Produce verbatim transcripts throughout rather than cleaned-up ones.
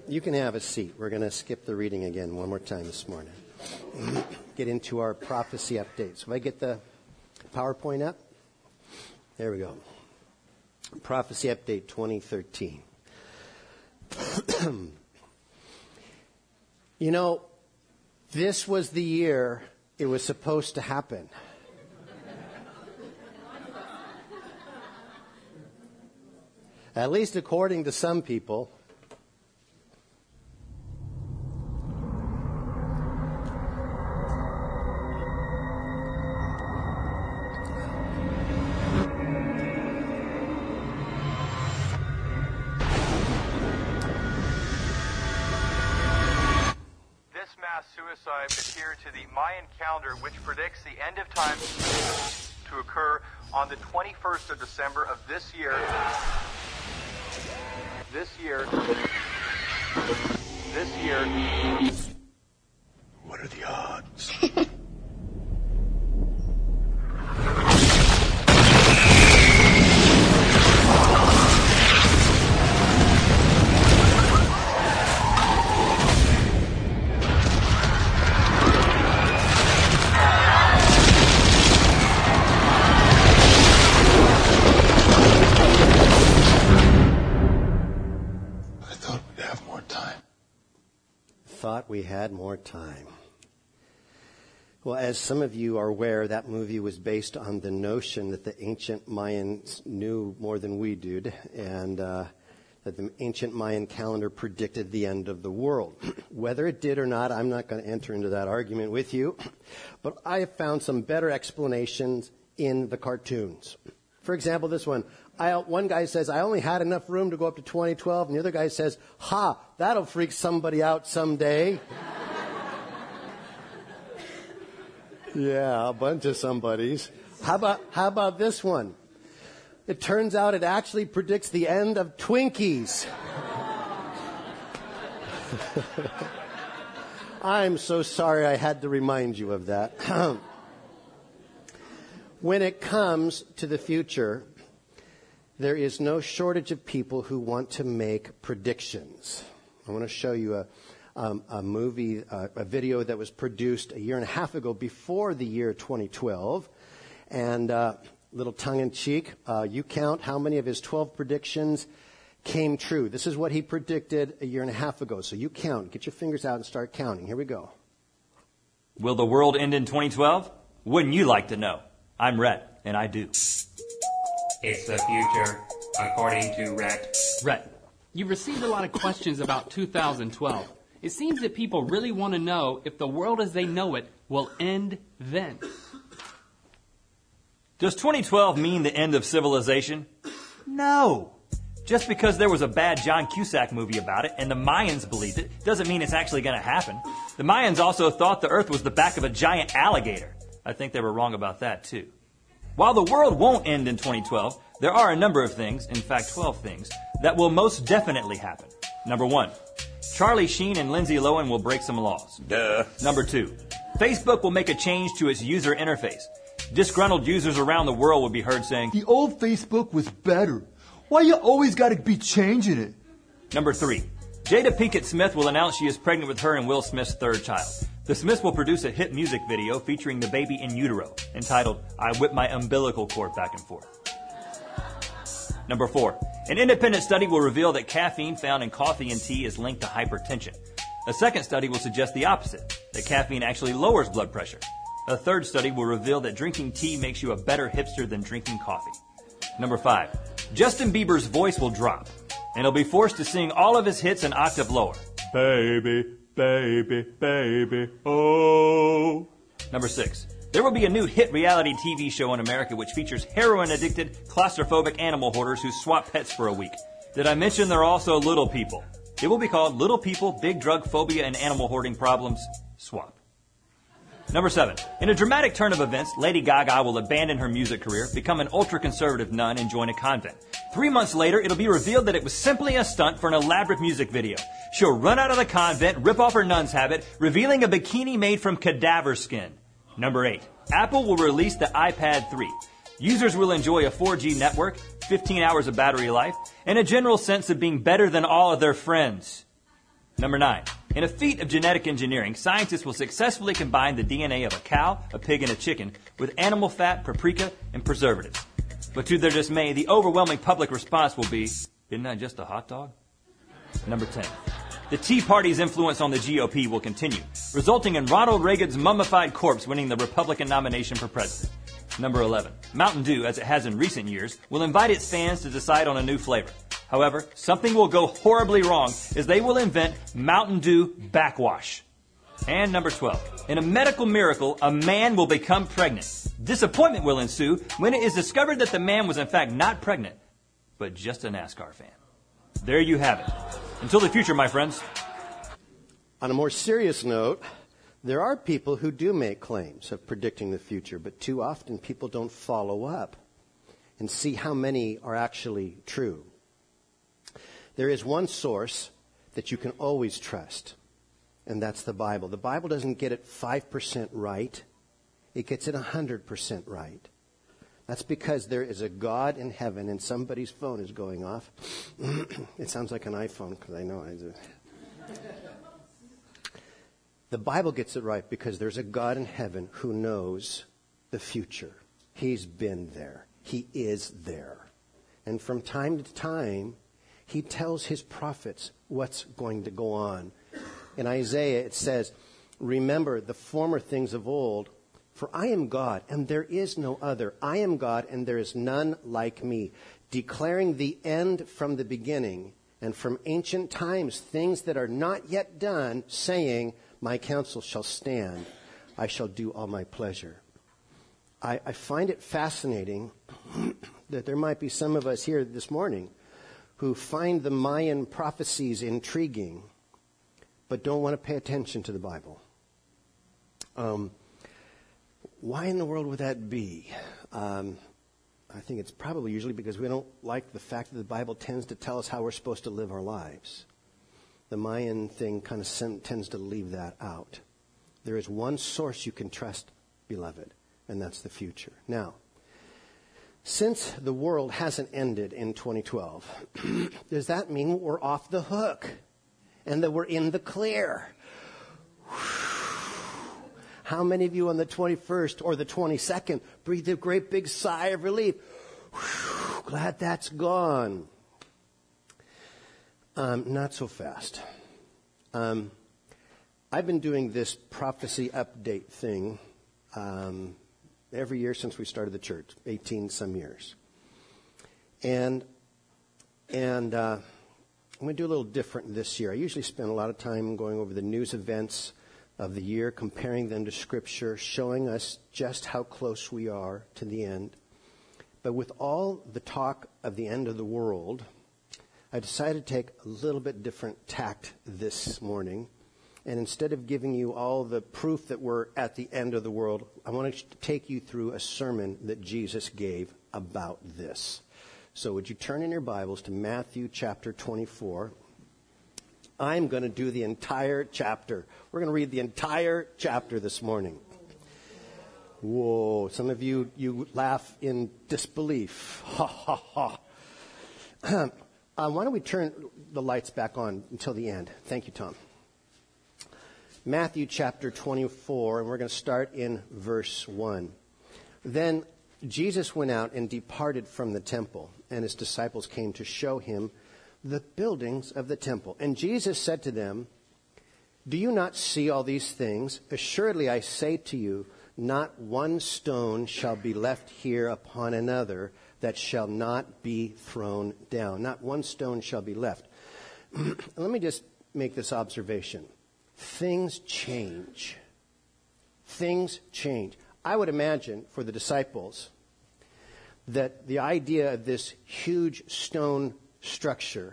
You can have a seat. We're going to skip the reading again one more time this morning. Get into our prophecy update. So if I get the PowerPoint up, there we go. Prophecy update twenty thirteen. You know, this was the year it was supposed to happen. At least according to some people. Adhere to the Mayan calendar, which predicts the end of time to occur on the twenty-first of December of this year. This year. This year. What are the odds? Thought we had more time. Well, as some of you are aware, that movie was based on the notion that the ancient Mayans knew more than we did, and uh, that the ancient Mayan calendar predicted the end of the world. Whether it did or not, I'm not going to enter into that argument with you, but I have found some better explanations in the cartoons. For example, this one. I, one guy says, I only had enough room to go up to twenty twelve, and the other guy says, ha, that'll freak somebody out someday. Yeah, a bunch of somebodies. How about, how about this one? It turns out it actually predicts the end of Twinkies. I'm so sorry I had to remind you of that. When it comes to the future, there is no shortage of people who want to make predictions. I want to show you a, um, a movie, uh, a video that was produced a year and a half ago before the year twenty twelve. And uh, little tongue-in-cheek, uh, you count how many of his twelve predictions came true. This is what he predicted a year and a half ago. So you count. Get your fingers out and start counting. Here we go. Will the world end in twenty twelve? Wouldn't you like to know? I'm Rhett, and I do. It's the future, according to Rhett. Rhett, you've received a lot of questions about two thousand twelve. It seems that people really want to know if the world as they know it will end then. Does twenty twelve mean the end of civilization? No. Just because there was a bad John Cusack movie about it and the Mayans believed it doesn't mean it's actually going to happen. The Mayans also thought the earth was the back of a giant alligator. I think they were wrong about that too. While the world won't end in twenty twelve, there are a number of things, in fact twelve things, that will most definitely happen. Number one, Charlie Sheen and Lindsay Lohan will break some laws. Duh. Number two, Facebook will make a change to its user interface. Disgruntled users around the world will be heard saying, "The old Facebook was better. Why you always gotta be changing it?" Number three, Jada Pinkett Smith will announce she is pregnant with her and Will Smith's third child. The Smiths will produce a hit music video featuring the baby in utero, entitled, "I Whip My Umbilical Cord Back and Forth." Number four, an independent study will reveal that caffeine found in coffee and tea is linked to hypertension. A second study will suggest the opposite, that caffeine actually lowers blood pressure. A third study will reveal that drinking tea makes you a better hipster than drinking coffee. Number five, Justin Bieber's voice will drop, and he'll be forced to sing all of his hits an octave lower. Baby, baby, baby, oh. Number six, there will be a new hit reality T V show in America which features heroin-addicted, claustrophobic animal hoarders who swap pets for a week. Did I mention there are also little people? It will be called Little People, Big Drug Phobia and Animal Hoarding Problems, Swap. Number seven, in a dramatic turn of events, Lady Gaga will abandon her music career, become an ultra-conservative nun, and join a convent. Three months later, it'll be revealed that it was simply a stunt for an elaborate music video. She'll run out of the convent, rip off her nun's habit, revealing a bikini made from cadaver skin. Number eight, Apple will release the iPad three. Users will enjoy a four G network, fifteen hours of battery life, and a general sense of being better than all of their friends. Number nine. In a feat of genetic engineering, scientists will successfully combine the D N A of a cow, a pig, and a chicken with animal fat, paprika, and preservatives. But to their dismay, the overwhelming public response will be, isn't that just a hot dog? Number ten. The Tea Party's influence on the G O P will continue, resulting in Ronald Reagan's mummified corpse winning the Republican nomination for president. Number eleven. Mountain Dew, as it has in recent years, will invite its fans to decide on a new flavor. However, something will go horribly wrong as they will invent Mountain Dew Backwash. And number twelve. In a medical miracle, a man will become pregnant. Disappointment will ensue when it is discovered that the man was in fact not pregnant, but just a NASCAR fan. There you have it. Until the future, my friends. On a more serious note, there are people who do make claims of predicting the future, but too often people don't follow up and see how many are actually true. There is one source that you can always trust, and that's the Bible. The Bible doesn't get it five percent right. It gets it one hundred percent right. That's because there is a God in heaven, and somebody's phone is going off. It sounds like an iPhone, because I know I do. The Bible gets it right because there's a God in heaven who knows the future. He's been there. He is there. And from time to time, he tells his prophets what's going to go on. In Isaiah, it says, remember the former things of old, for I am God, and there is no other. I am God, and there is none like me, declaring the end from the beginning, and from ancient times things that are not yet done, saying, my counsel shall stand. I shall do all my pleasure. I, I find it fascinating that there might be some of us here this morning who find the Mayan prophecies intriguing, but don't want to pay attention to the Bible. Um, why in the world would that be? Um, I think it's probably usually because we don't like the fact that the Bible tends to tell us how we're supposed to live our lives. The Mayan thing kind of sem- tends to leave that out. There is one source you can trust, beloved, and that's the future. Now, since the world hasn't ended in twenty twelve, does that mean we're off the hook and that we're in the clear? How many of you on the twenty-first or the twenty-second breathed a great big sigh of relief? Glad that's gone. Um, not so fast. Um, I've been doing this prophecy update thing um, every year since we started the church, eighteen some years. And and uh, I'm going to do a little different this year. I usually spend a lot of time going over the news events of the year, comparing them to Scripture, showing us just how close we are to the end. But with all the talk of the end of the world, I decided to take a little bit different tact this morning. And instead of giving you all the proof that we're at the end of the world, I want to take you through a sermon that Jesus gave about this. So would you turn in your Bibles to Matthew chapter twenty-four. I'm going to do the entire chapter. We're going to read the entire chapter this morning. Whoa, some of you, you laugh in disbelief. Ha, ha, ha. Uh, why don't we turn the lights back on until the end? Thank you, Tom. Matthew chapter twenty-four, and we're going to start in verse one. Then Jesus went out and departed from the temple, and his disciples came to show him the buildings of the temple. And Jesus said to them, do you not see all these things? Assuredly, I say to you, not one stone shall be left here upon another that shall not be thrown down. Not one stone shall be left. Let me just make this observation. Things change. Things change. I would imagine for the disciples that the idea of this huge stone structure,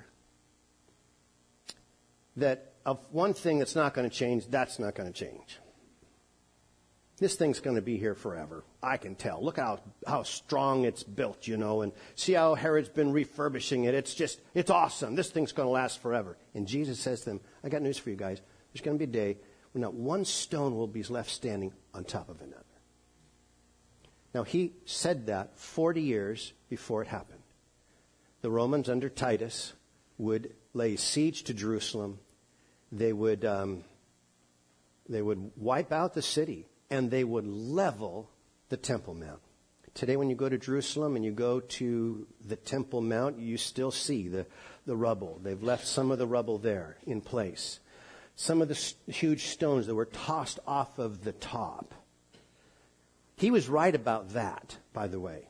that of one thing that's not going to change, that's not going to change. This thing's going to be here forever. I can tell. Look how, how strong it's built, you know, and see how Herod's been refurbishing it. It's just, it's awesome. This thing's going to last forever. And Jesus says to them, I got news for you guys. There's going to be a day when not one stone will be left standing on top of another. Now, he said that forty years before it happened. The Romans under Titus would lay siege to Jerusalem. they would um, they would wipe out the city, and they would level the Temple Mount. Today, when you go to Jerusalem and you go to the Temple Mount, you still see the, the rubble. They've left some of the rubble there in place. Some of the s- huge stones that were tossed off of the top. He was right about that, by the way.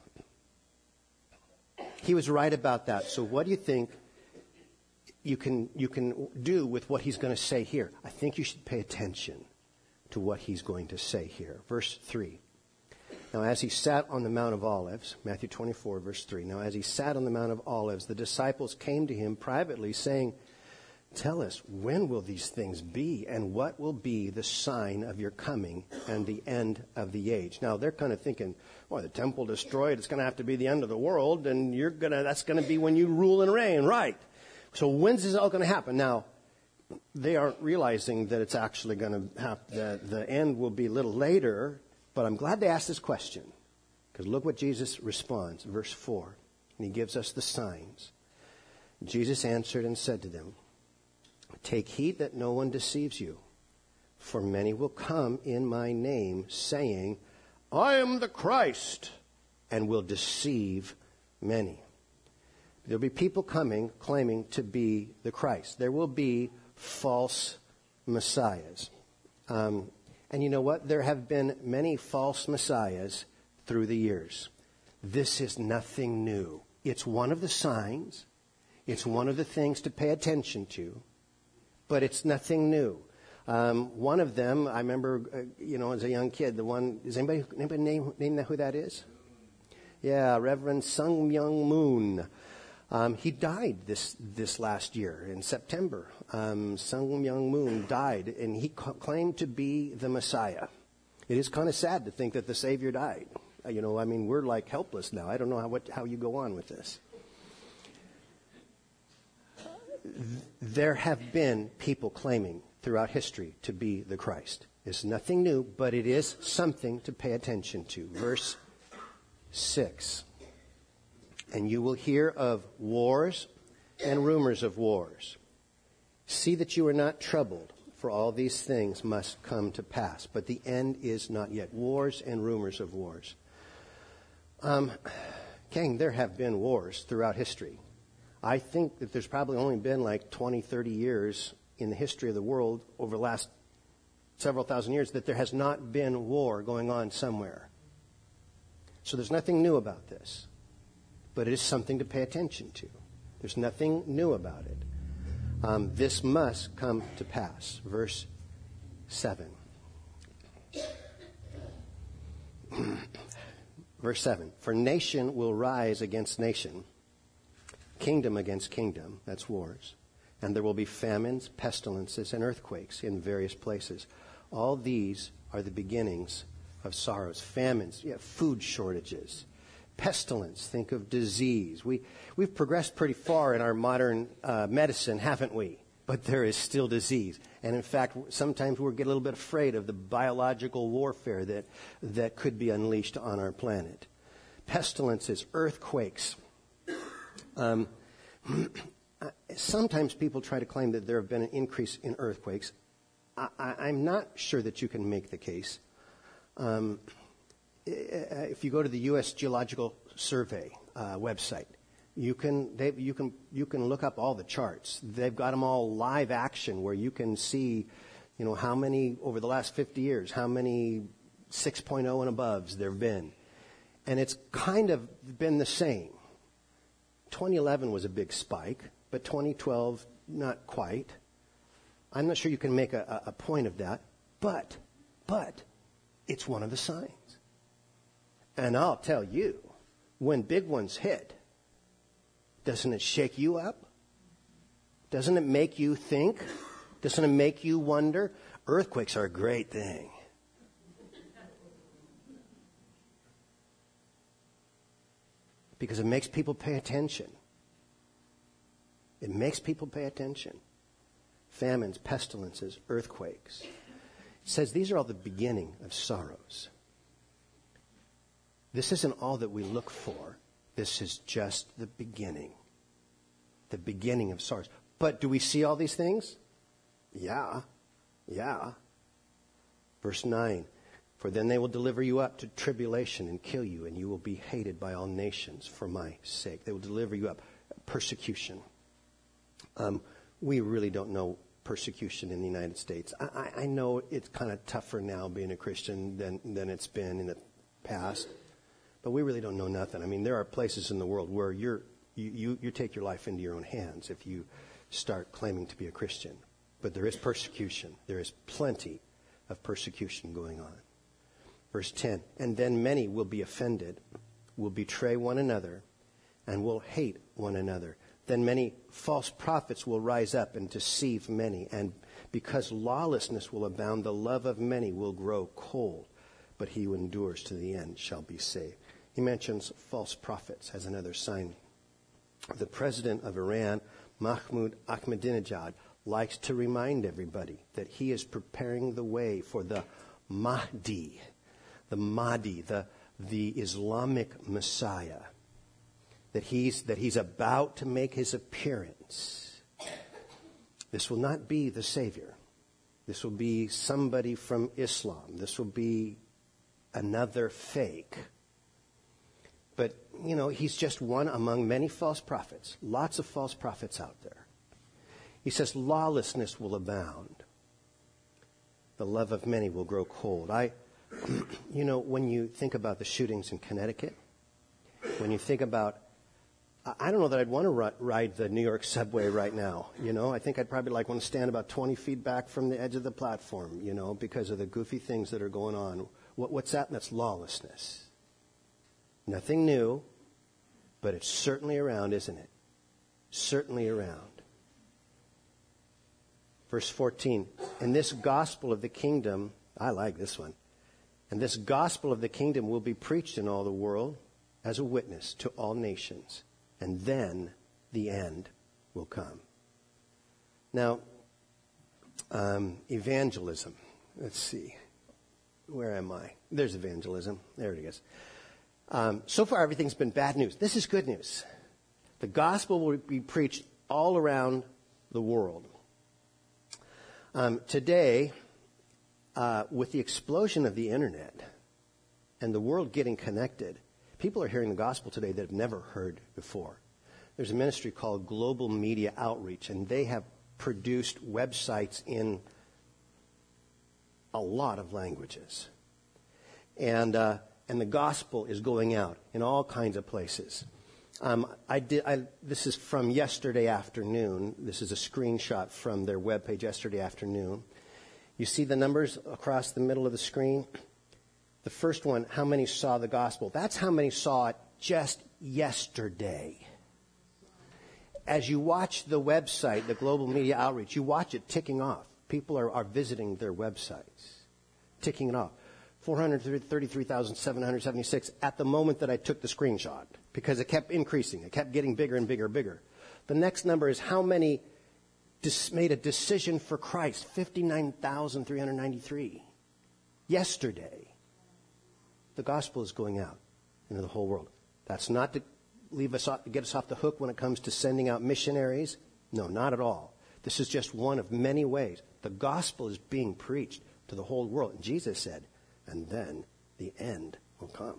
He was right about that. So what do you think you can, you can do with what he's going to say here? I think you should pay attention to what he's going to say here. Verse three. Now, as he sat on the Mount of Olives, Matthew twenty-four, verse three. Now, as he sat on the Mount of Olives, the disciples came to him privately, saying, "Tell us, when will these things be, and what will be the sign of your coming and the end of the age?" Now, they're kind of thinking, "Well, the temple destroyed, it's going to have to be the end of the world, and you're gonna that's going to be when you rule and reign, right? So when's this all going to happen?" Now, they aren't realizing that it's actually going to happen. The, the end will be a little later. But I'm glad they asked this question, because look what Jesus responds, verse four, and he gives us the signs. Jesus answered and said to them, "Take heed that no one deceives you, for many will come in my name, saying, 'I am the Christ,' and will deceive many." There'll be people coming claiming to be the Christ. There will be false messiahs. Um, And you know what? There have been many false messiahs through the years. This is nothing new. It's one of the signs. It's one of the things to pay attention to. But it's nothing new. Um, one of them, I remember, uh, you know, as a young kid, the one, does anybody, anybody name, name who that is? Yeah, Reverend Sun Myung Moon. Um, he died this this last year in September. Um, Sun Myung Moon died, and he ca- claimed to be the Messiah. It is kind of sad to think that the Savior died. Uh, you know, I mean, we're like helpless now. I don't know how what, how you go on with this. There have been people claiming throughout history to be the Christ. It's nothing new, but it is something to pay attention to. Verse six. "And you will hear of wars and rumors of wars. See that you are not troubled, for all these things must come to pass. But the end is not yet." Wars and rumors of wars. Um, gang, there have been wars throughout history. I think that there's probably only been like twenty, thirty years in the history of the world over the last several thousand years that there has not been war going on somewhere. So there's nothing new about this. But it is something to pay attention to. There's nothing new about it. Um, this must come to pass. Verse seven. Verse seven. "For nation will rise against nation, kingdom against kingdom," that's wars, "and there will be famines, pestilences, and earthquakes in various places. All these are the beginnings of sorrows." Famines, yeah, food shortages. Pestilence, think of disease. We, we've progressed pretty far in our modern uh, medicine, haven't we? But there is still disease. And in fact, sometimes we get a little bit afraid of the biological warfare that, that could be unleashed on our planet. Pestilences, earthquakes. Um, sometimes people try to claim that there have been an increase in earthquakes. I, I, I'm not sure that you can make the case. Um, If you go to the U S Geological Survey uh, website, you can they, you can you can look up all the charts. They've got them all live action, where you can see, you know, how many over the last fifty years, how many six point oh and aboves there've been, and it's kind of been the same. twenty eleven was a big spike, but twenty twelve not quite. I'm not sure you can make a, a point of that, but but it's one of the signs. And I'll tell you, when big ones hit, doesn't it shake you up? Doesn't it make you think? Doesn't it make you wonder? Earthquakes are a great thing. Because it makes people pay attention. It makes people pay attention. Famines, pestilences, earthquakes. It says these are all the beginning of sorrows. This isn't all that we look for. This is just the beginning. The beginning of sorrows. But do we see all these things? Yeah, yeah. Verse nine, for then they will deliver you up to tribulation and kill you, and you will be hated by all nations for my sake. They will deliver you up. Persecution. Um, we really don't know persecution in the United States. I, I, I know it's kind of tougher now being a Christian than, than it's been in the past, but we really don't know nothing. I mean, there are places in the world where you're, you, you, you take your life into your own hands if you start claiming to be a Christian. But there is persecution. There is plenty of persecution going on. Verse ten, and then many will be offended, will betray one another, and will hate one another. Then many false prophets will rise up and deceive many. And because lawlessness will abound, the love of many will grow cold. But he who endures to the end shall be saved. He mentions false prophets as another sign. The president of Iran, Mahmoud Ahmadinejad, likes to remind everybody that he is preparing the way for the Mahdi, the Mahdi, the, the Islamic Messiah. That he's, that he's about to make his appearance. This will not be the Savior. This will be somebody from Islam. This will be another fake. But, you know, he's just one among many false prophets. Lots of false prophets out there. He says lawlessness will abound. The love of many will grow cold. I, you know, when you think about the shootings in Connecticut, when you think about I don't know that I'd want to ride the New York subway right now, you know. I think I'd probably like want to stand about twenty feet back from the edge of the platform, you know, because of the goofy things that are going on. What, what's that? That's lawlessness. Nothing new, but it's certainly around, isn't it? Certainly around. Verse fourteen, and this gospel of the kingdom, I like this one, and this gospel of the kingdom will be preached in all the world as a witness to all nations. And then the end will come. Now, um, evangelism. Let's see. Where am I? There's evangelism. There it is. Um, so far, everything's been bad news. This is good news. The gospel will be preached all around the world. Um, today, uh, with the explosion of the internet and the world getting connected, people are hearing the gospel today that have never heard before. There's a ministry called Global Media Outreach, and they have produced websites in a lot of languages. And uh, and the gospel is going out in all kinds of places. Um, I did. I, this is from yesterday afternoon. This is a screenshot from their webpage yesterday afternoon. You see the numbers across the middle of the screen? The first one, how many saw the gospel? That's how many saw it just yesterday. As you watch the website, the Global Media Outreach, you watch it ticking off. People are, are visiting their websites, ticking it off. four hundred thirty-three thousand seven hundred seventy-six at the moment that I took the screenshot, because it kept increasing. It kept getting bigger and bigger and bigger. The next number is how many dis- made a decision for Christ, fifty-nine thousand three hundred ninety-three. Yesterday. The gospel is going out into the whole world. That's not to leave us off, get us off the hook when it comes to sending out missionaries. No, not at all. This is just one of many ways. The gospel is being preached to the whole world. And Jesus said, and then the end will come.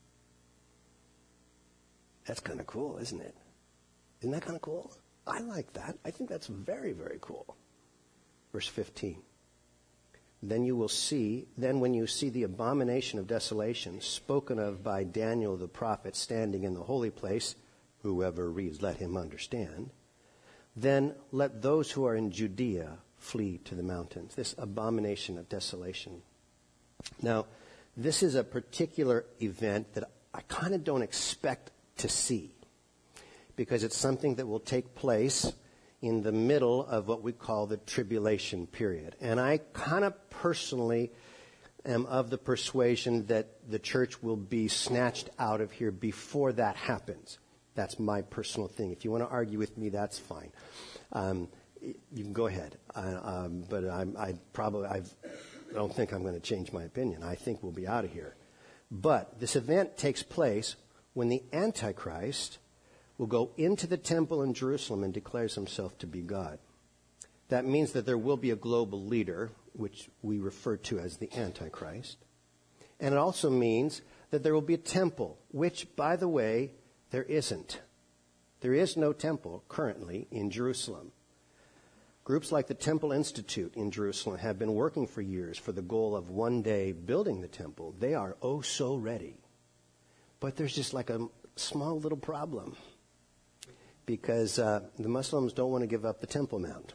That's kind of cool, isn't it? Isn't that kind of cool? I like that. I think that's very, very cool. Verse fifteen. Then you will see, then when you see the abomination of desolation spoken of by Daniel the prophet standing in the holy place, whoever reads, let him understand, then let those who are in Judea flee to the mountains. This abomination of desolation. Now, this is a particular event that I kind of don't expect to see, because it's something that will take place in the middle of what we call the tribulation period. And I kind of personally am of the persuasion that the church will be snatched out of here before that happens. That's my personal thing. If you want to argue with me, that's fine. Um, you can go ahead. I, um, but I'm, I probably I've, I don't think I'm going to change my opinion. I think we'll be out of here. But this event takes place when the Antichrist will go into the temple in Jerusalem and declares himself to be God. That means that there will be a global leader, which we refer to as the Antichrist. And it also means that there will be a temple, which, by the way, there isn't. There is no temple currently in Jerusalem. Groups like the Temple Institute in Jerusalem have been working for years for the goal of one day building the temple. They are oh so ready. But there's just like a small little problem, because uh, the Muslims don't want to give up the Temple Mount.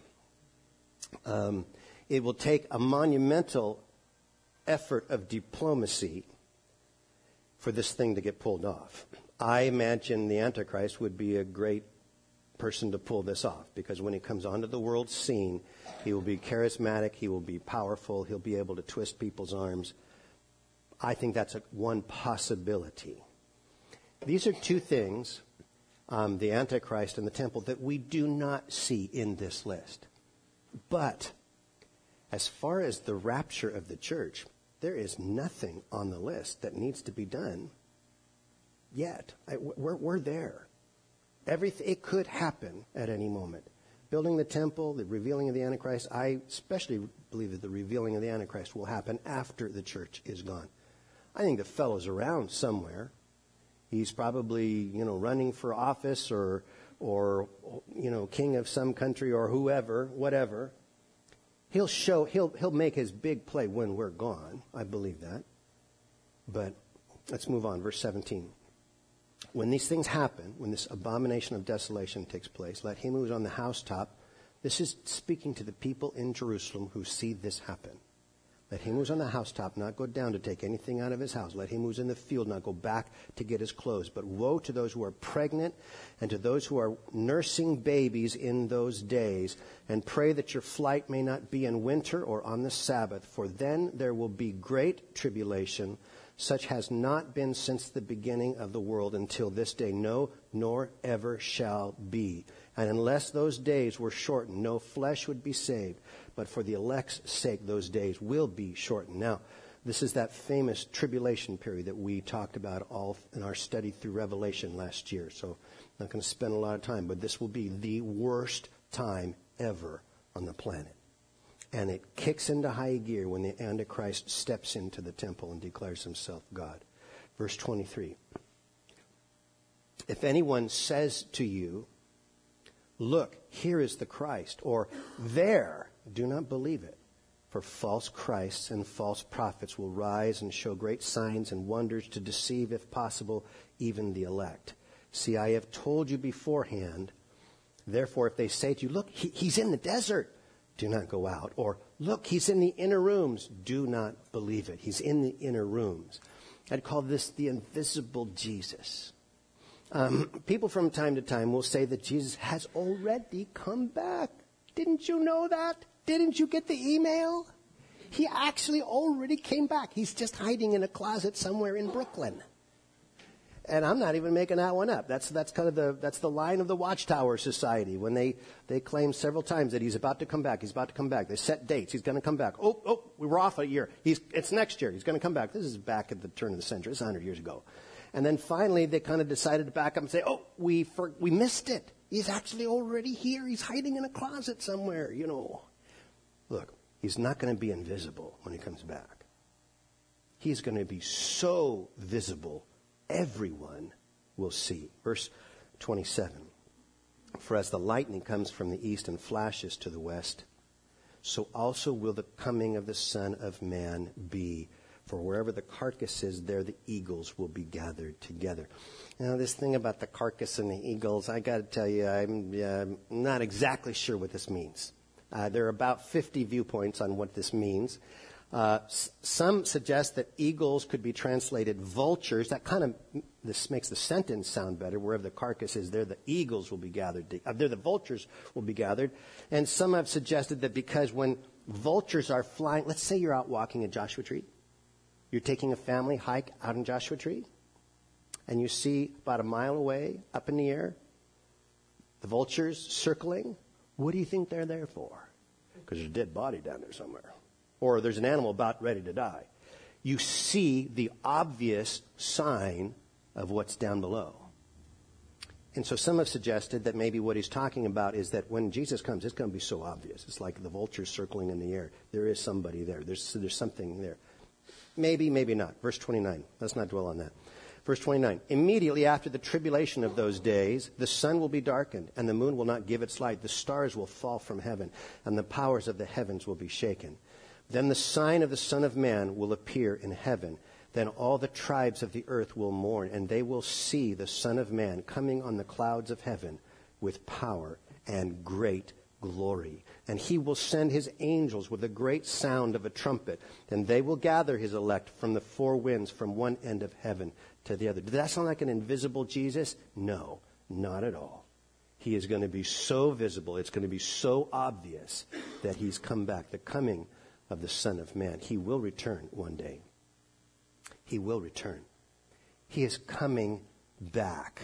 Um, it will take a monumental effort of diplomacy for this thing to get pulled off. I imagine the Antichrist would be a great person to pull this off, because when he comes onto the world scene, he will be charismatic, he will be powerful, he'll be able to twist people's arms. I think that's a, one possibility. These are two things, um, the Antichrist and the temple, that we do not see in this list. But as far as the rapture of the church, there is nothing on the list that needs to be done yet. I, we're, we're there. Everything, it could happen at any moment. Building the temple, the revealing of the Antichrist, I especially believe that the revealing of the Antichrist will happen after the church is gone. I think the fellow's around somewhere. He's probably, you know, running for office or, or, you know, king of some country or whoever, whatever. He'll show, he'll, he'll make his big play when we're gone. I believe that. But let's move on. Verse seventeen. When these things happen, when this abomination of desolation takes place, let him who is on the housetop, this is speaking to the people in Jerusalem who see this happen. Let him who's on the housetop not go down to take anything out of his house. Let him who's in the field not go back to get his clothes. But woe to those who are pregnant and to those who are nursing babies in those days. And pray that your flight may not be in winter or on the Sabbath. For then there will be great tribulation, such has not been since the beginning of the world until this day. No, nor ever shall be. And unless those days were shortened, no flesh would be saved. But for the elect's sake, those days will be shortened. Now, this is that famous tribulation period that we talked about all in our study through Revelation last year. So I'm not going to spend a lot of time, but this will be the worst time ever on the planet. And it kicks into high gear when the Antichrist steps into the temple and declares himself God. Verse twenty-three. If anyone says to you, look, here is the Christ, or there, do not believe it. For false Christs and false prophets will rise and show great signs and wonders to deceive, if possible, even the elect. See, I have told you beforehand. Therefore, if they say to you, look, he, he's in the desert, do not go out. Or, look, he's in the inner rooms, do not believe it. He's in the inner rooms. I'd call this the invisible Jesus. Um, people from time to time will say that Jesus has already come back. Didn't you know that? Didn't you get the email? He actually already came back. He's just hiding in a closet somewhere in Brooklyn. And I'm not even making that one up. That's that's kind of the that's the line of the Watchtower Society when they, they claim several times that he's about to come back. He's about to come back. They set dates. He's going to come back. Oh, oh, we were off a year. He's it's next year. He's going to come back. This is back at the turn of the century. It's one hundred years ago. And then finally they kind of decided to back up and say, oh, we for, we missed it. He's actually already here. He's hiding in a closet somewhere, you know. Look, he's not going to be invisible when he comes back. He's going to be so visible, everyone will see. Verse twenty-seven. For as the lightning comes from the east and flashes to the west, so also will the coming of the Son of Man be. For wherever the carcass is, there the eagles will be gathered together. Now, this thing about the carcass and the eagles, I got to tell you, I'm uh, not exactly sure what this means. Uh, there are about fifty viewpoints on what this means. Uh, s- some suggest that eagles could be translated vultures. That kind of, this makes the sentence sound better. Wherever the carcass is, there the eagles will be gathered. To, uh, there the vultures will be gathered. And some have suggested that because when vultures are flying, let's say you're out walking at Joshua Tree. You're taking a family hike out in Joshua Tree, and you see about a mile away, up in the air, the vultures circling. What do you think they're there for? Because there's a dead body down there somewhere. Or there's an animal about ready to die. You see the obvious sign of what's down below. And so some have suggested that maybe what he's talking about is that when Jesus comes, it's going to be so obvious. It's like the vultures circling in the air. There is somebody there. There's, there's something there. Maybe, maybe not. Verse twenty-nine. Let's not dwell on that. Verse twenty-nine. Immediately after the tribulation of those days, the sun will be darkened, and the moon will not give its light. The stars will fall from heaven, and the powers of the heavens will be shaken. Then the sign of the Son of Man will appear in heaven. Then all the tribes of the earth will mourn, and they will see the Son of Man coming on the clouds of heaven with power and great glory. And he will send his angels with a great sound of a trumpet, and they will gather his elect from the four winds, from one end of heaven to the other. Does that sound like an invisible Jesus? No, not at all. He is going to be so visible, it's going to be so obvious that he's come back. The coming of the Son of Man. He will return one day. He will return. He is coming back.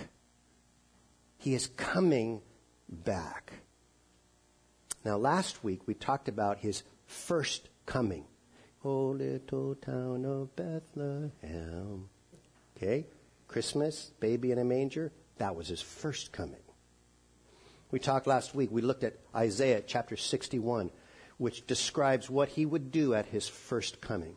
He is coming back. Now, last week we talked about his first coming. Oh, little town of Bethlehem. Okay? Christmas, baby in a manger. That was his first coming. We talked last week, we looked at Isaiah chapter sixty-one, which describes what he would do at his first coming.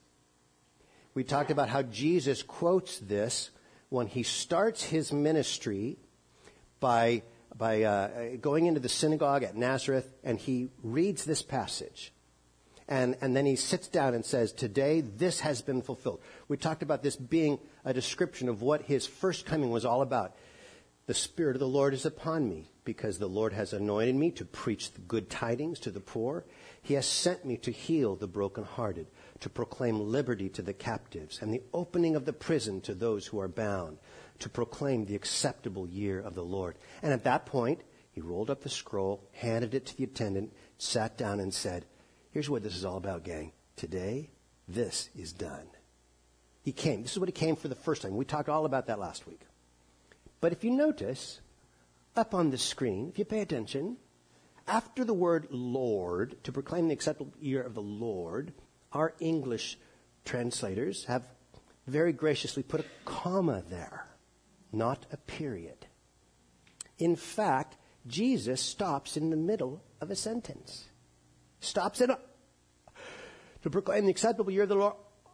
We talked about how Jesus quotes this when he starts his ministry by, by uh, going into the synagogue at Nazareth, and he reads this passage. And, and then he sits down and says, today this has been fulfilled. We talked about this being a description of what his first coming was all about. The Spirit of the Lord is upon me, because the Lord has anointed me to preach the good tidings to the poor. He has sent me to heal the brokenhearted, to proclaim liberty to the captives, and the opening of the prison to those who are bound, to proclaim the acceptable year of the Lord. And at that point, he rolled up the scroll, handed it to the attendant, sat down and said, here's what this is all about, gang. Today, this is done. He came. This is what he came for the first time. We talked all about that last week. But if you notice, up on the screen, if you pay attention, after the word Lord, to proclaim the acceptable year of the Lord, our English translators have very graciously put a comma there, not a period. In fact, Jesus stops in the middle of a sentence. Stops it up to proclaim the acceptable year of the Lord.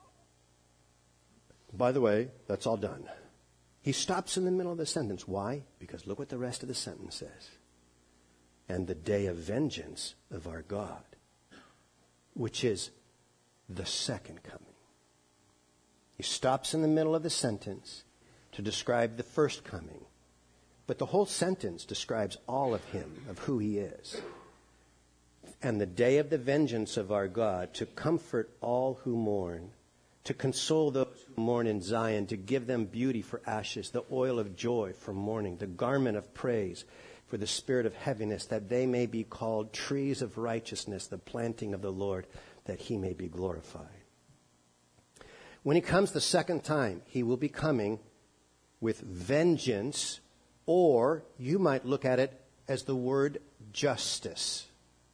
By the way, that's all done. He stops in the middle of the sentence. Why? Because look what the rest of the sentence says. And the day of vengeance of our God, which is the second coming. He stops in the middle of the sentence to describe the first coming. But the whole sentence describes all of him, of who he is. And the day of the vengeance of our God, to comfort all who mourn, to console those who mourn in Zion, to give them beauty for ashes, the oil of joy for mourning, the garment of praise for the spirit of heaviness, that they may be called trees of righteousness, the planting of the Lord, that he may be glorified. When he comes the second time, he will be coming with vengeance, or you might look at it as the word justice.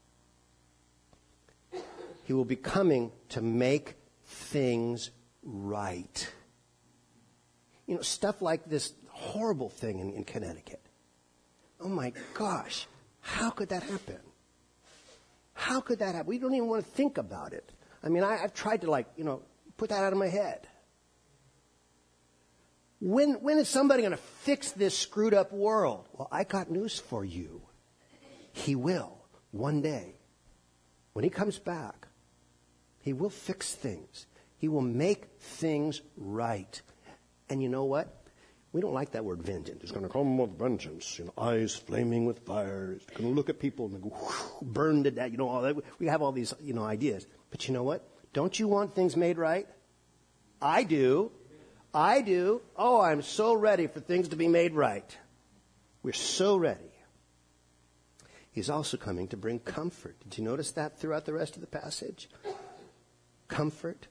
He will be coming to make things right. You know, stuff like this horrible thing in, in Connecticut. Oh my gosh, how could that happen? How could that happen? We don't even want to think about it. I mean, I, I've tried to, like, you know, put that out of my head. When, when is somebody going to fix this screwed up world? Well, I got news for you. He will, one day. When he comes back, he will fix things. He will make things right. And you know what? We don't like that word vengeance. It's going to come with vengeance. You know, eyes flaming with fire. It's going to look at people and go, burn to death. You know, all that. We have all these, you know, ideas. But you know what? Don't you want things made right? I do. I do. Oh, I'm so ready for things to be made right. We're so ready. He's also coming to bring comfort. Did you notice that throughout the rest of the passage? Comfort.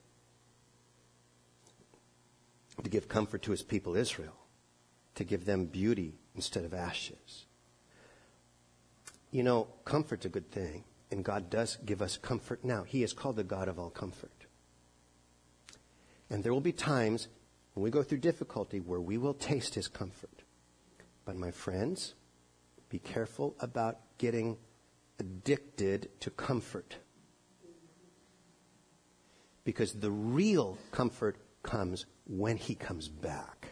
To give comfort to his people Israel. To give them beauty instead of ashes. You know, comfort's a good thing. And God does give us comfort now. He is called the God of all comfort. And there will be times when we go through difficulty where we will taste his comfort. But my friends, be careful about getting addicted to comfort. Because the real comfort comes when he comes back.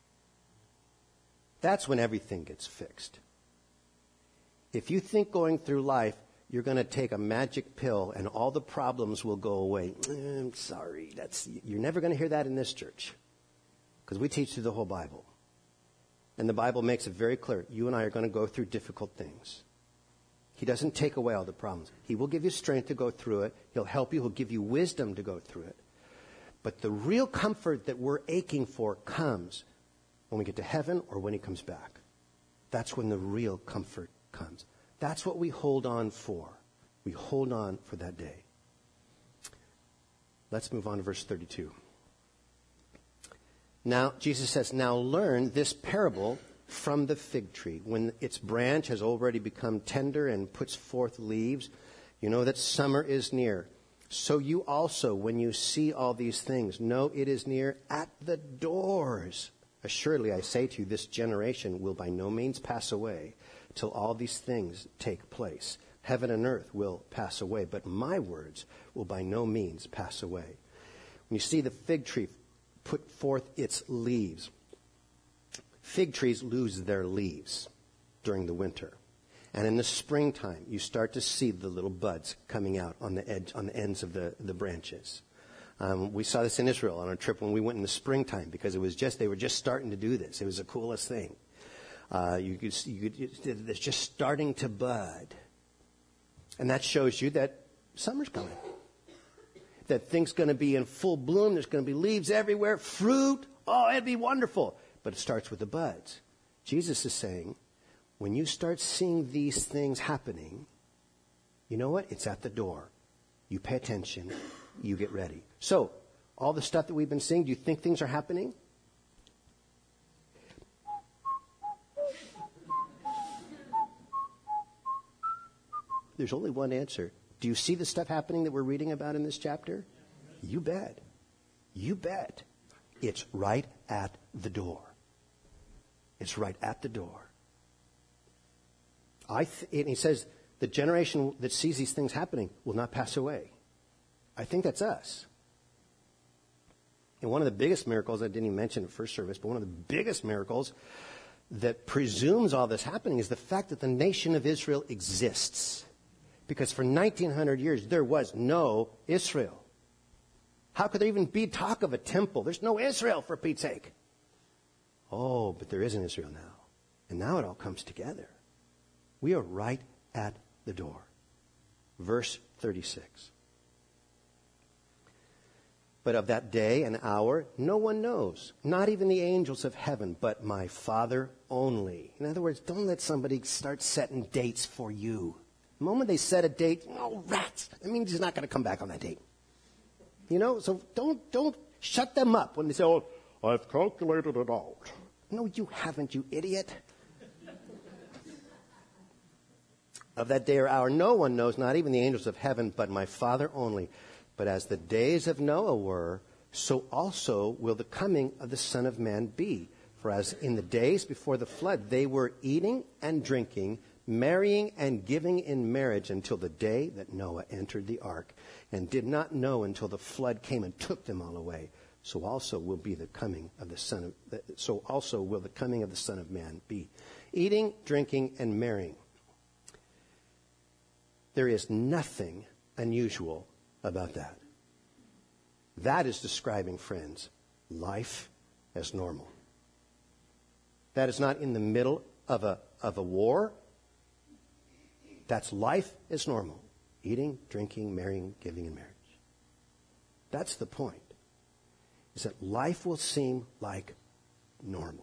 That's when everything gets fixed. If you think going through life, you're going to take a magic pill and all the problems will go away. I'm sorry, that's you're never going to hear that in this church. Because we teach through the whole Bible. And the Bible makes it very clear. You and I are going to go through difficult things. He doesn't take away all the problems. He will give you strength to go through it. He'll help you. He'll give you wisdom to go through it. But the real comfort that we're aching for comes when we get to heaven or when he comes back. That's when the real comfort comes. That's what we hold on for. We hold on for that day. Let's move on to verse thirty-two. Now, Jesus says, now learn this parable from the fig tree. When its branch has already become tender and puts forth leaves, you know that summer is near. So you also, when you see all these things, know it is near at the doors. Assuredly, I say to you, this generation will by no means pass away till all these things take place. Heaven and earth will pass away, but my words will by no means pass away. When you see the fig tree put forth its leaves, fig trees lose their leaves during the winter. And in the springtime, you start to see the little buds coming out on the edge, on the ends of the, the branches. Um, we saw this in Israel on a trip when we went in the springtime because it was just, they were just starting to do this. It was the coolest thing. Uh, you could, you could, it's just starting to bud. And that shows you that summer's coming. That things going to be in full bloom. There's going to be leaves everywhere, fruit. Oh, it'd be wonderful. But it starts with the buds. Jesus is saying, when you start seeing these things happening, you know what? It's at the door. You pay attention. You get ready. So, all the stuff that we've been seeing, do you think things are happening? There's only one answer. Do you see the stuff happening that we're reading about in this chapter? You bet. You bet. It's right at the door. It's right at the door. I th- and he says, the generation that sees these things happening will not pass away. I think that's us. And one of the biggest miracles, I didn't even mention at first service, but one of the biggest miracles that presumes all this happening is the fact that the nation of Israel exists. Because for nineteen hundred years, there was no Israel. How could there even be talk of a temple? There's no Israel, for Pete's sake. Oh, but there is an Israel now. And now it all comes together. We are right at the door. Verse thirty-six. But of that day and hour, no one knows, not even the angels of heaven, but my Father only. In other words, don't let somebody start setting dates for you. The moment they set a date, oh, rats, that means he's not going to come back on that date. You know, so don't don't shut them up when they say, oh, I've calculated it out. No, you haven't, you idiot. Of that day or hour, no one knows, not even the angels of heaven, but my Father only. But as the days of Noah were, so also will the coming of the Son of Man be. For as in the days before the flood, they were eating and drinking, marrying and giving in marriage until the day that Noah entered the ark, and did not know until the flood came and took them all away. So also will be the coming of the Son of so also will the coming of the Son of Man be. Eating, drinking, and marrying. There is nothing unusual about that. That is describing, friends, life as normal. That is not in the middle of a of a war. That's life as normal. Eating, drinking, marrying, giving in marriage. That's the point. Is that life will seem like normal.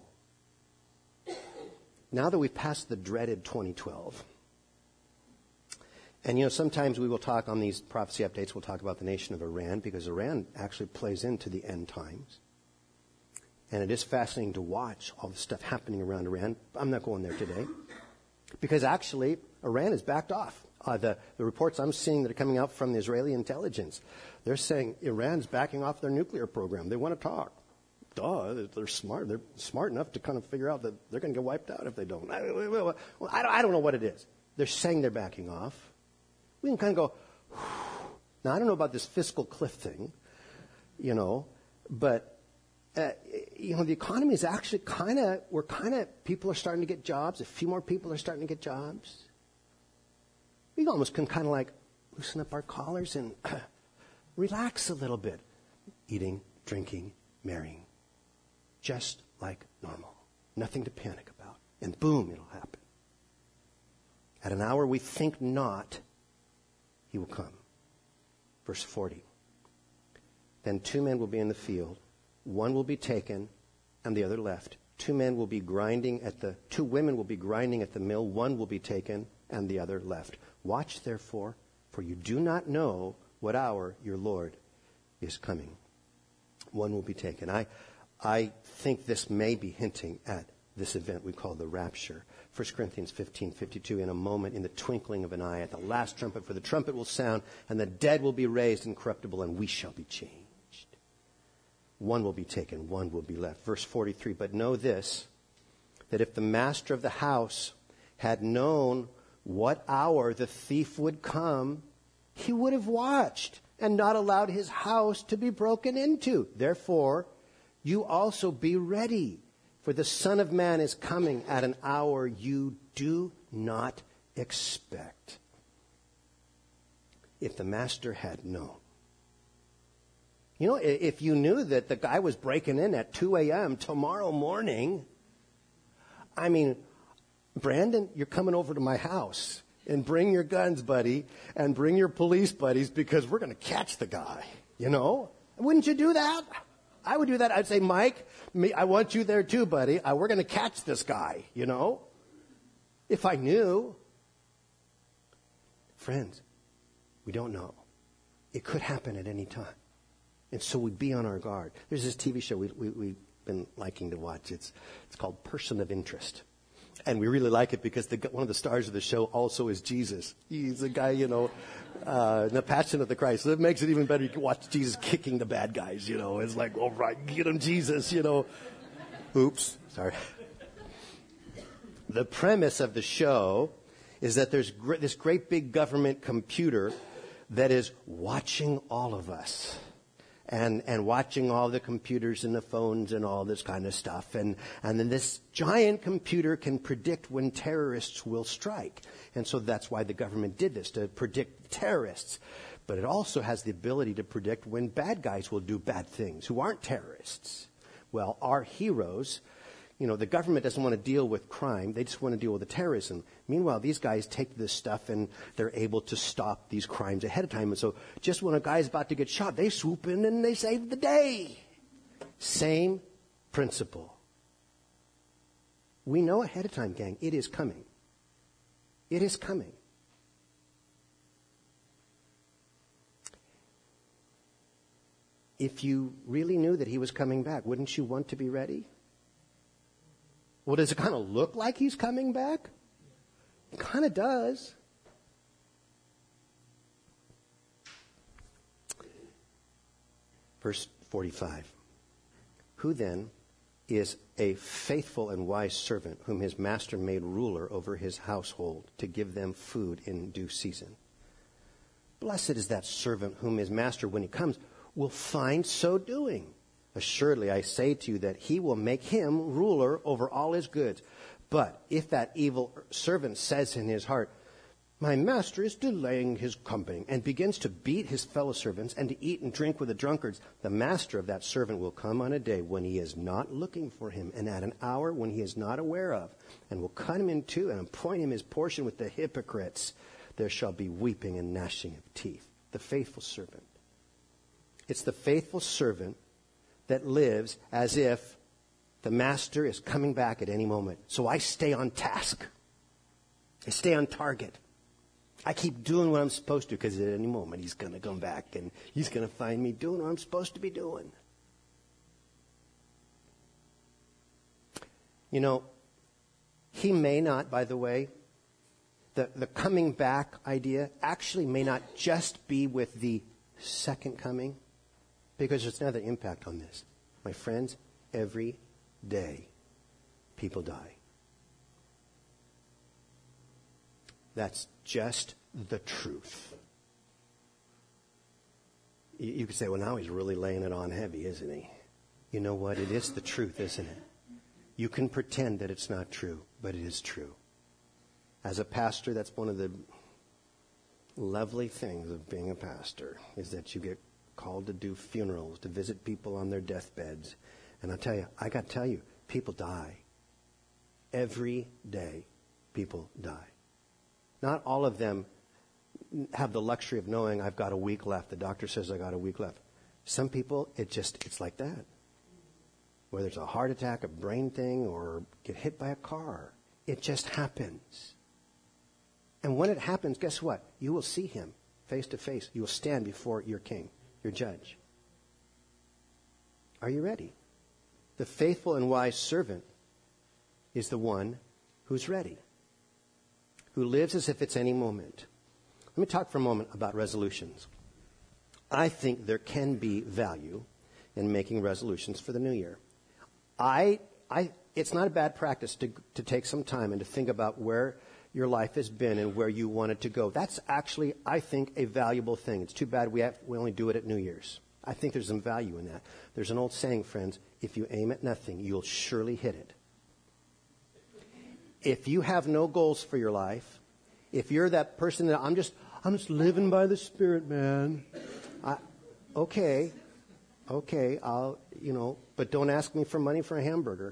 Now that we've passed the dreaded twenty twelve, and, you know, sometimes we will talk on these prophecy updates, we'll talk about the nation of Iran, because Iran actually plays into the end times. And it is fascinating to watch all the stuff happening around Iran. I'm not going there today. Because actually, Iran has backed off. Uh, the, the reports I'm seeing that are coming out from the Israeli intelligence, they're saying Iran's backing off their nuclear program. They want to talk. duh, they're smart. They're smart enough to kind of figure out that they're going to get wiped out if they don't. I, well, I, don't. I don't know what it is. They're saying they're backing off. We can kind of go, whew. Now, I don't know about this fiscal cliff thing, you know, but, uh, you know, the economy is actually kind of, we're kind of, people are starting to get jobs. A few more people are starting to get jobs. We almost can kind of like loosen up our collars and relax a little bit. Eating, drinking, marrying. Just like normal. Nothing to panic about. And boom, it'll happen. At an hour we think not, he will come. Verse forty. Then two men will be in the field. One will be taken and the other left. Two men will be grinding at the, two women will be grinding at the mill. One will be taken and the other left. Watch therefore, for you do not know what hour your Lord is coming. One will be taken. I, I think this may be hinting at this event we call the rapture. First Corinthians fifteen fifty-two, in a moment, in the twinkling of an eye, at the last trumpet, for the trumpet will sound, and the dead will be raised incorruptible, and we shall be changed. One will be taken, one will be left. Verse forty-three, but know this, that if the master of the house had known what hour the thief would come, he would have watched and not allowed his house to be broken into. Therefore, you also be ready, for the Son of Man is coming at an hour you do not expect. If the master had known. You know, if you knew that the guy was breaking in at two a.m. tomorrow morning, I mean, Brandon, you're coming over to my house. And bring your guns, buddy, and bring your police buddies, because we're going to catch the guy, you know? Wouldn't you do that? I would do that. I'd say, Mike, me, I want you there too, buddy. I, we're going to catch this guy, you know? If I knew. Friends, we don't know. It could happen at any time. And so we'd be on our guard. There's this T V show we, we, we've been liking to watch. It's, it's called Person of Interest. And we really like it because the, one of the stars of the show also is Jesus. He's a guy, you know, uh, in the Passion of the Christ. So it makes it even better. You can watch Jesus kicking the bad guys, you know. It's like, all right, get him, Jesus, you know. Oops, sorry. The premise of the show is that there's gr- this great big government computer that is watching all of us. And, and watching all the computers and the phones and all this kind of stuff. And, and then this giant computer can predict when terrorists will strike. And so that's why the government did this, to predict terrorists. But it also has the ability to predict when bad guys will do bad things, who aren't terrorists. Well, our heroes, you know, the government doesn't want to deal with crime. They just want to deal with the terrorism. Meanwhile, these guys take this stuff and they're able to stop these crimes ahead of time. And so just when a guy's about to get shot, they swoop in and they save the day. Same principle. We know ahead of time, gang, it is coming. It is coming. If you really knew that he was coming back, wouldn't you want to be ready? Well, does it kind of look like he's coming back? It kind of does. Verse forty-five. Who then is a faithful and wise servant whom his master made ruler over his household to give them food in due season? Blessed is that servant whom his master, when he comes, will find so doing. Assuredly, I say to you that he will make him ruler over all his goods. But if that evil servant says in his heart, my master is delaying his coming, and begins to beat his fellow servants and to eat and drink with the drunkards, the master of that servant will come on a day when he is not looking for him, and at an hour when he is not aware of, and will cut him in two and appoint him his portion with the hypocrites. There shall be weeping and gnashing of teeth. The faithful servant. It's the faithful servant that lives as if the master is coming back at any moment. So I stay on task. I stay on target. I keep doing what I'm supposed to, because at any moment he's going to come back and he's going to find me doing what I'm supposed to be doing. You know, he may not, by the way, the, the coming back idea actually may not just be with the second coming, because there's another impact on this. My friends, every day people die. That's just the truth. You, you could say, well, now he's really laying it on heavy, isn't he? You know what? It is the truth, isn't it? You can pretend that it's not true, but it is true. As a pastor, that's one of the lovely things of being a pastor, is that you get called to do funerals, to visit people on their deathbeds. And I'll tell you, I got to tell you, people die. Every day, people die. Not all of them have the luxury of knowing I've got a week left. The doctor says I got a week left. Some people, it just, it's like that. Whether it's a heart attack, a brain thing, or get hit by a car. It just happens. And when it happens, guess what? You will see him face to face. You will stand before your king, your judge. Are you ready? The faithful and wise servant is the one who's ready, who lives as if it's any moment. Let me talk for a moment about resolutions. I think there can be value in making resolutions for the new year. I, I, it's not a bad practice to, to take some time and to think about where your life has been and where you want it to go. That's actually, I think, a valuable thing. It's too bad we, have, we only do it at New Year's. I think there's some value in that. There's an old saying, friends, if you aim at nothing, you'll surely hit it. If you have no goals for your life, if you're that person that I'm just, I'm just living by the Spirit, man. I, okay, okay, I'll, you know, but don't ask me for money for a hamburger.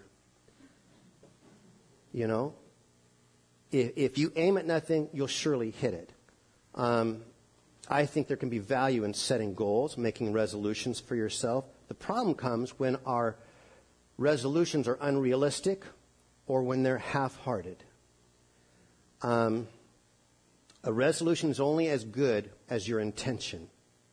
You know, if, if you aim at nothing, you'll surely hit it. Um, I think there can be value in setting goals, making resolutions for yourself. The problem comes when our resolutions are unrealistic or when they're half-hearted. Um, a resolution is only as good as your intention.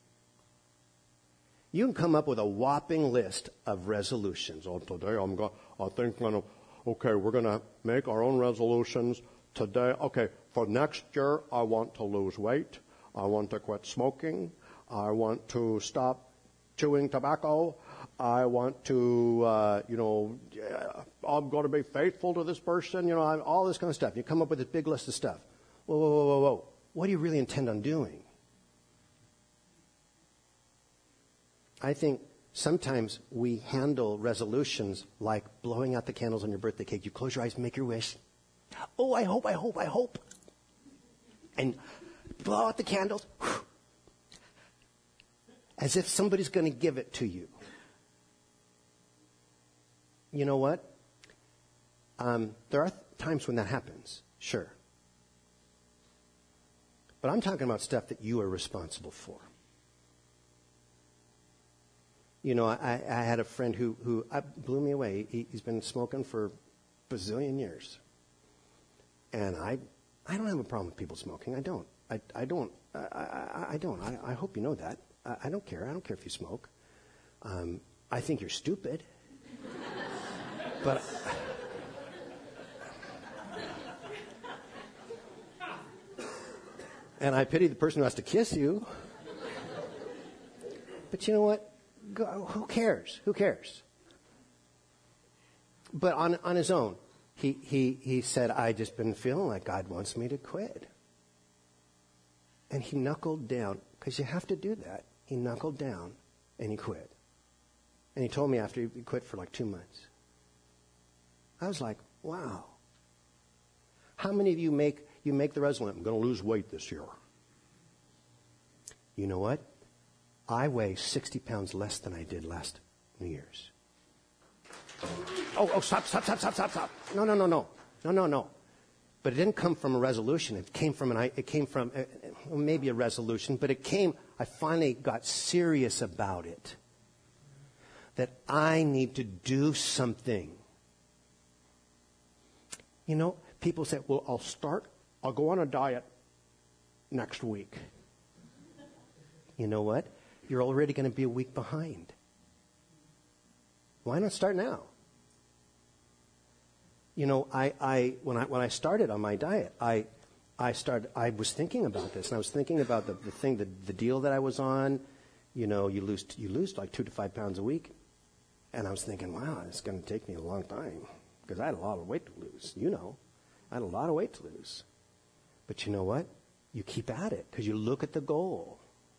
You can come up with a whopping list of resolutions. Oh, today I'm going. I think I'm gonna. Okay, we're gonna make our own resolutions today. Okay, for next year, I want to lose weight. I want to quit smoking. I want to stop chewing tobacco. I want to, uh, you know, I'm going to be faithful to this person. You know, I'm, all this kind of stuff. You come up with this big list of stuff. Whoa, whoa, whoa, whoa, whoa. What do you really intend on doing? I think sometimes we handle resolutions like blowing out the candles on your birthday cake. You close your eyes, make your wish. Oh, I hope, I hope, I hope. And blow out the candles. As if somebody's going to give it to you. You know what? Um, there are th- times when that happens, sure. But I'm talking about stuff that you are responsible for. You know, I, I had a friend who, who uh, blew me away. He, he's been smoking for a bazillion years. And I I don't have a problem with people smoking. I don't. I, I don't. I, I, I don't. I, I hope you know that. I, I don't care. I don't care if you smoke. Um, I think you're stupid. But... And I pity the person who has to kiss you. But you know what? Go, who cares? Who cares? But on on his own, he, he, he said, I just been feeling like God wants me to quit. And he knuckled down, because you have to do that. He knuckled down and he quit. And he told me after he quit for like two months. I was like, wow. How many of you make you make the resolution, I'm going to lose weight this year? You know what? I weigh sixty pounds less than I did last New Year's. Oh, oh, stop, stop, stop, stop, stop, stop. No, no, no, no. No, no, no. But it didn't come from a resolution. It came from an, it came from uh, well, maybe a resolution, but it came, I finally got serious about it. That I need to do something. You know, people say, well, I'll start, I'll go on a diet next week. You know what? You're already going to be a week behind. Why not start now? You know, I, I when I when I started on my diet, I I started I was thinking about this, and I was thinking about the, the thing, the, the deal that I was on. You know, you lose you lose like two to five pounds a week. And I was thinking, wow, it's going to take me a long time because I had a lot of weight to lose. You know, I had a lot of weight to lose. But you know what? You keep at it because you look at the goal.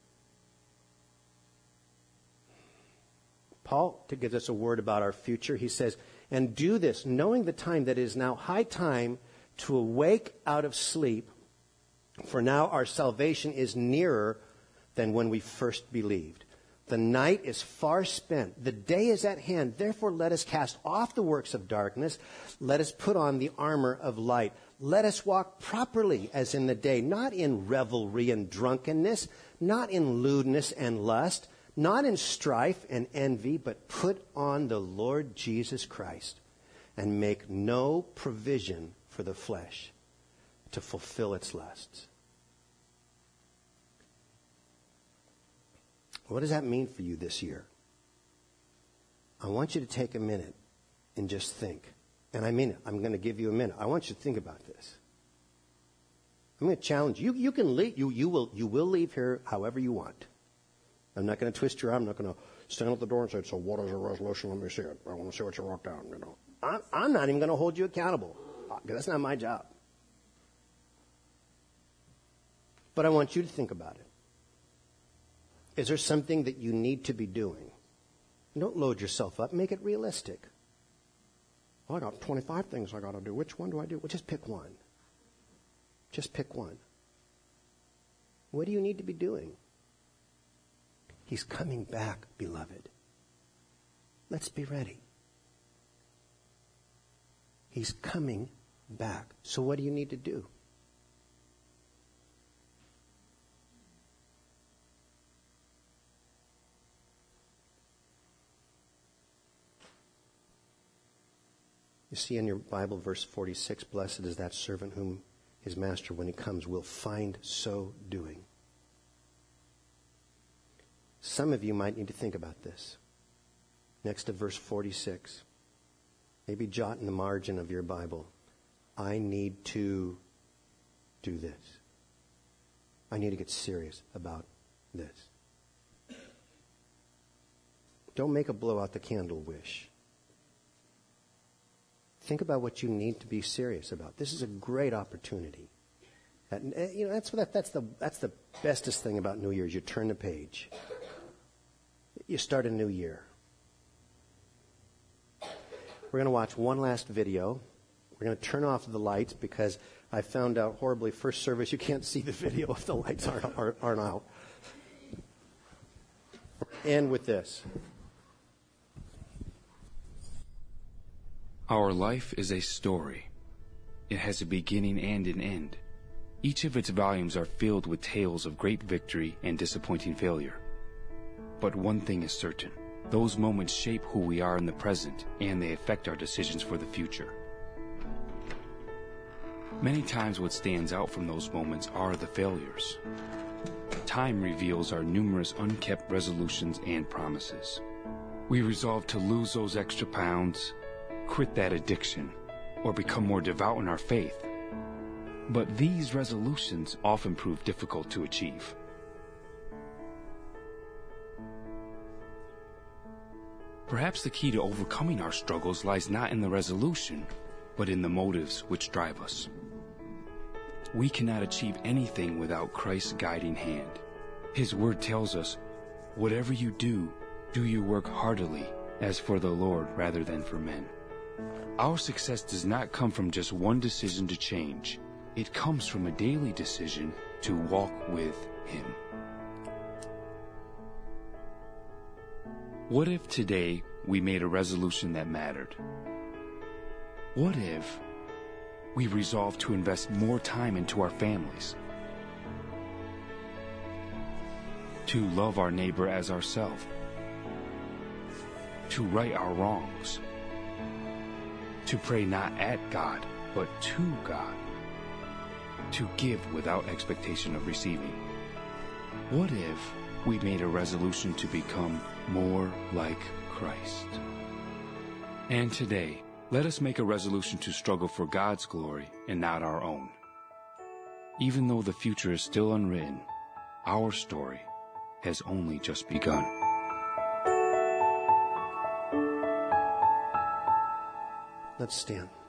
Paul gives us a word about our future. He says, and do this, knowing the time that it is now high time to awake out of sleep, for now our salvation is nearer than when we first believed. The night is far spent. The day is at hand. Therefore, let us cast off the works of darkness. Let us put on the armor of light. Let us walk properly as in the day, not in revelry and drunkenness, not in lewdness and lust, not in strife and envy, but put on the Lord Jesus Christ and make no provision for the flesh to fulfill its lusts. What does that mean for you this year? I want you to take a minute and just think. And I mean it. I'm going to give you a minute. I want you to think about this. I'm going to challenge you. You can leave. You, you, will, you will leave here however you want. I'm not going to twist your arm. I'm not going to stand at the door and say, so what is your resolution? Let me see it. I want to see what you wrote down. You know, I'm, I'm not even going to hold you accountable. That's not my job. But I want you to think about it. Is there something that you need to be doing? Don't load yourself up. Make it realistic. Well, I got twenty-five things I got to do. Which one do I do? Well, just pick one. Just pick one. What do you need to be doing? He's coming back, beloved. Let's be ready. He's coming back. So what do you need to do? You see in your Bible, verse forty-six, blessed is that servant whom his master, when he comes, will find so doing. Some of you might need to think about this. Next to verse forty-six, maybe jot in the margin of your Bible, I need to do this. I need to get serious about this. Don't make a blow out the candle wish. Think about what you need to be serious about. This is a great opportunity. And, you know, that's that, that's the that's the bestest thing about New Year's. You turn the page. You start a new year. We're going to watch one last video. We're going to turn off the lights because I found out horribly first service you can't see the video if the lights aren't aren't, aren't out. End with this. Our life is a story. It has a beginning and an end. Each of its volumes are filled with tales of great victory and disappointing failure. But one thing is certain. Those moments shape who we are in the present, and they affect our decisions for the future. Many times what stands out from those moments are the failures. Time reveals our numerous unkept resolutions and promises. We resolve to lose those extra pounds, quit that addiction, or become more devout in our faith. But these resolutions often prove difficult to achieve. Perhaps the key to overcoming our struggles lies not in the resolution, but in the motives which drive us. We cannot achieve anything without Christ's guiding hand. His word tells us, whatever you do, do you work heartily, as for the Lord rather than for men. Our success does not come from just one decision to change. It comes from a daily decision to walk with Him. What if today we made a resolution that mattered? What if we resolved to invest more time into our families? To love our neighbor as ourselves? To right our wrongs? To pray not at God, but to God. To give without expectation of receiving. What if we made a resolution to become more like Christ? And today, let us make a resolution to struggle for God's glory and not our own. Even though the future is still unwritten, our story has only just begun. Let's stand.